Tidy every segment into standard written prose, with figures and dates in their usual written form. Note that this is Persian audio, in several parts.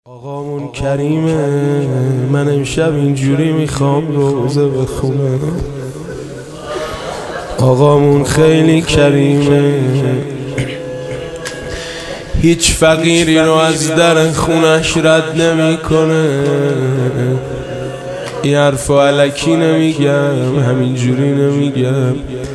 آقامون کریمه، من امشب اینجوری میخوام روزه بخونم. آقامون خیلی کریمه، هیچ فقیری رو از در خونش رد نمیکنه. این حرف الکی نمیگم، همینجوری نمیگم.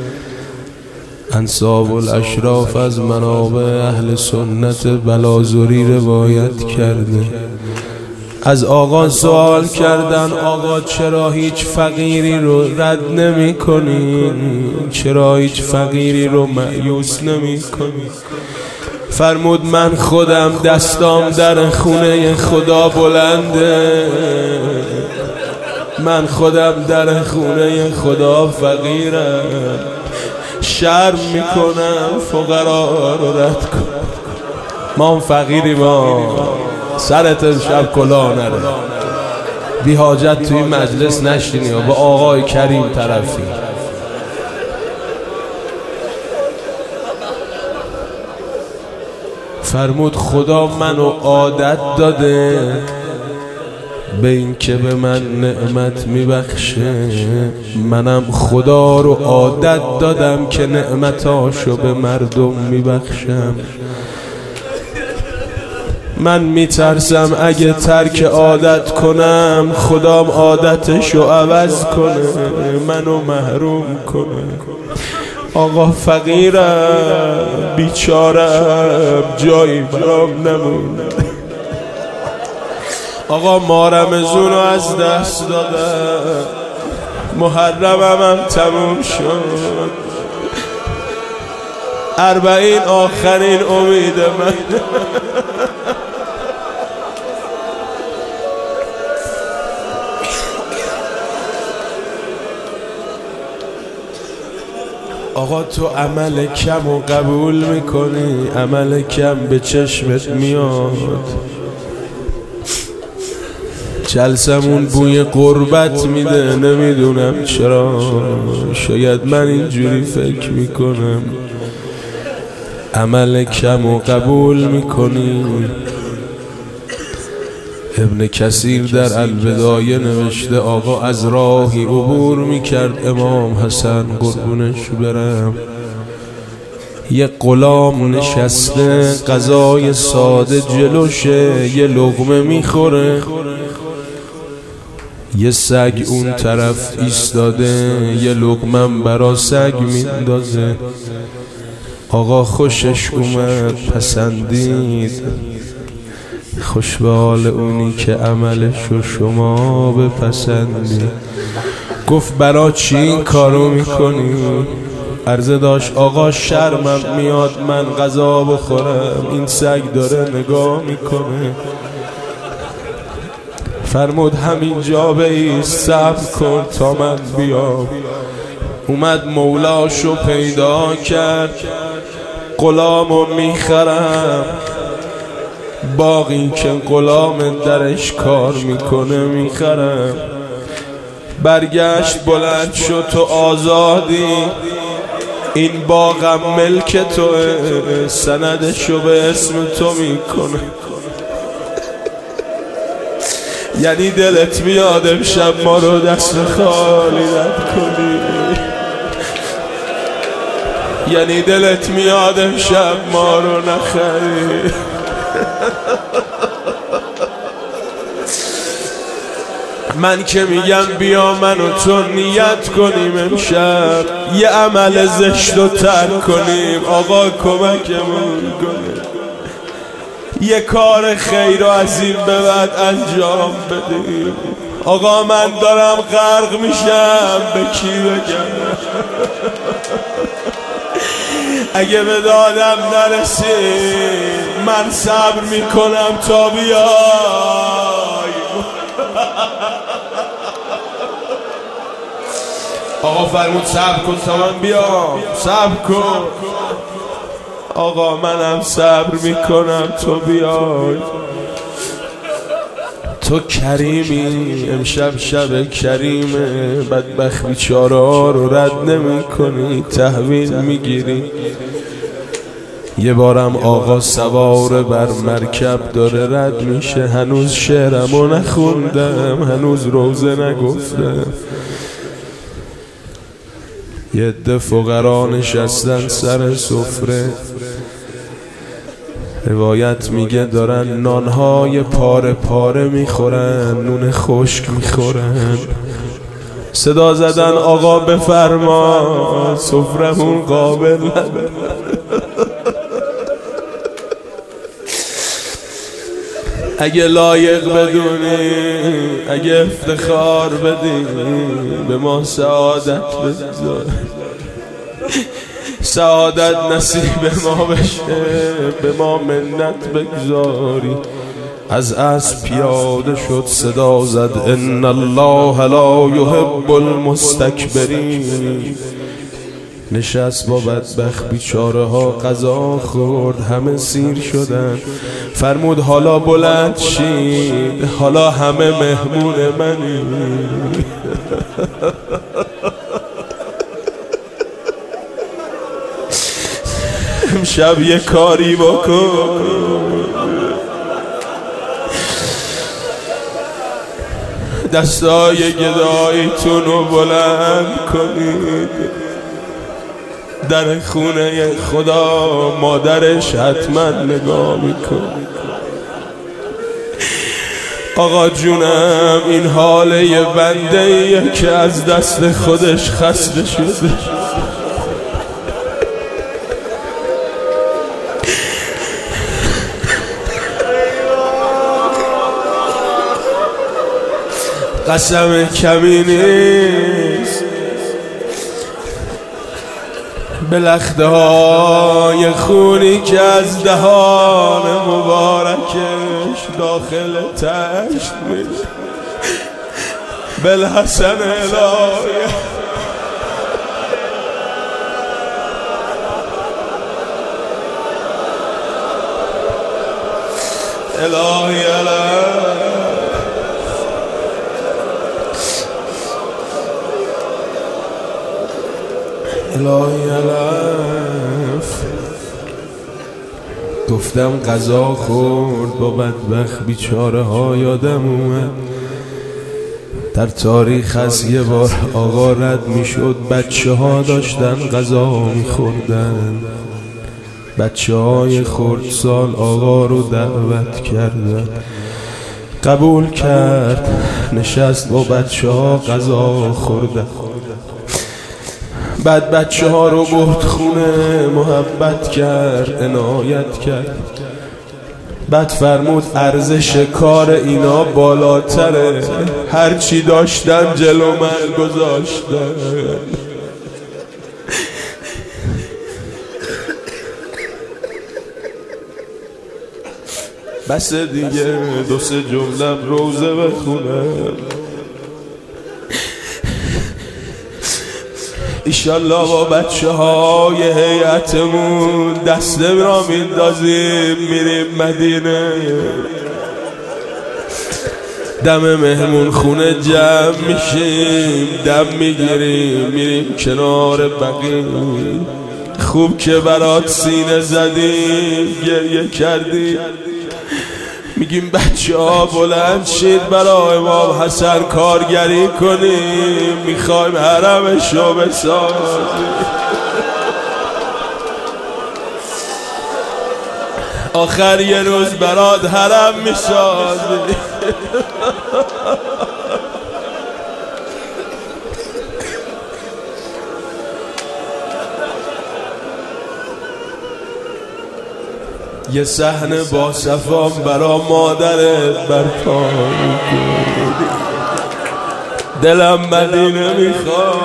انساب الاشراف از منابع اهل سنت بلازری روایت کرده. از آقا سوال کردن آقا چرا هیچ فقیری رو رد نمی کنی؟ چرا هیچ فقیری رو مایوس نمی کنی؟ فرمود من خودم دستام در خونه خدا بلنده، من خودم در خونه خدا فقیرم، شرم میکنم فقرا رو رد کن. ما هم فقیری، ما سرت شب کلاه نره، بی حاجت توی مجلس نشینی و با آقای کریم طرفی. فرمود خدا منو عادت داده به این که به من نعمت میبخشه، منم خدا رو عادت دادم که نعمتاشو به مردم میبخشم. من میترسم اگه ترک عادت کنم خدام عادتشو عوض کنه، منو محروم کنه. آقا فقیرم، بیچارم، جایی برام نمونه. آقا ما رمضون رو از دست دادم، محرمم هم تموم شد، 40 آخرین امید من. آقا تو عمل کم و قبول میکنی، عمل کم به چشمت میاد. جلسمون بوی قربت میده، نمیدونم چرا، شاید من اینجوری فکر میکنم. عمل کم و قبول میکنی. ابن کثیر در البدایه نوشته آقا از راهی عبور میکرد امام حسن قربونش برم، یه غلام نشسته غذای ساده جلوشه، یه لقمه میخوره، یه سگ اون طرف ایستاده، یه لقمه برا سگ میندازه. آقا خوشش اومد، پسندید، خوش به حال اونی که عملشو شما بپسندید. گفت برا چی این کارو میکنی؟ عرضه داشت آقا شرمم میاد من غذا بخورم، این سگ داره نگاه میکنه. فرمود همینجا بایست، صبر کن تا من بیام. اومد مولاشو پیدا کرد، غلامو میخرم، باقی که غلام درش کار میکنه میخرم. برگشت بلند شد، تو آزادی، این باغم ملک توه، سندشو به اسم تو میکنه. یعنی دلت میاد امشب ما رو دست خالی رد کنی، یعنی دلت میاد امشب ما رو نخری. من که میگم بیا من و تو نیت کنیم امشب یه عمل زشت رو ترک کنیم. آقا کمکمون کنه، یه کار خیر و از این به بعد انجام بدیم. آقا من دارم غرق میشم، به کی بگم؟ اگه به دادم نرسید من صبر میکنم تا بیای. آقا فرمود صبر کن تا من بیام، صبر کن. آقا منم صبر میکنم تو بیای. تو کریمی، امشب شب کریمه، بدبخت بیچاره ها رو رد نمی کنی، تحویل میگیری. یه بارم آقا سوار بر مرکب داره رد میشه، هنوز شعرمو نخوندم، هنوز روزه نگفتم. یه عده فقرا نشستن سر سفره، روایت میگه دارن نانهای پاره پاره میخورن، نون خشک میخورن. صدا زدن آقا بفرما سفرمون قابل نداره. اگه لایق بدونی، اگه افتخار بدی، به ما سعادت بذار، سعادت نصیب ما بشه، به ما منت بگذاری. از اسب پیاده شد، صدا زد ان الله لا یحب المستکبرین. نشست با بدبخت بیچاره ها غذا خورد، همه سیر شدن. فرمود حالا بلند شید، حالا همه مهمون منی. امشب یه کاری بکن، دستای گداییتون رو بلند کنید. در خونه خدا مادرش حتما نگاه میکنه. آقا جونم این حال یه بنده ایه که از دست خودش خسته شده. قسم کمی نیست به لخته های خونی که از دهان مبارکش داخل تشت میشه. بالحسن الهی الهی الهی الف. گفتم غذا خورد با بدبخت بیچاره ها، یادم اومد در تاریخ از یه بار آقا رد میشد، بچه ها داشتن غذا میخوردن. بچه های خردسال آقا رو دعوت کردن، قبول کرد، نشست با بچه ها غذا خوردن. بعد بچه ها رو برد خونه، محبت کرد، عنایت کرد. بعد فرمود ارزش کار اینا بالاتره، هرچی داشتن جلو من گذاشتن. بس دیگه دو سه جمله روزه بخونم، ایشالله با بچه های هیئتمون دسته را میندازیم میریم مدینه. دم مهمون خونه جمع میشیم، دم میگیریم میریم کنار بقیه. خوب که برات سینه زدیم، گریه کردیم، میگیم بچه ها بلند شید برای امام حسن کارگری کنیم، میخوایم حرمشو بسازیم. آخر یه روز برات حرم میسازیم. یه صحنه با صفام برا مادرت برپا میکنی، دلم مدینه میخواد.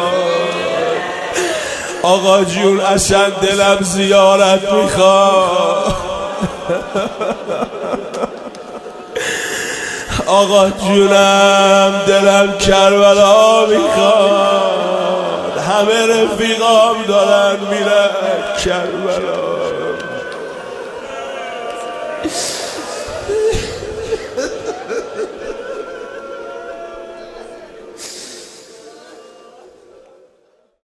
آقا جون اصلا دلم زیارت میخواد. آقا جونم دلم کربلا میخواد. همه رفیقام دارن میرن کربلا.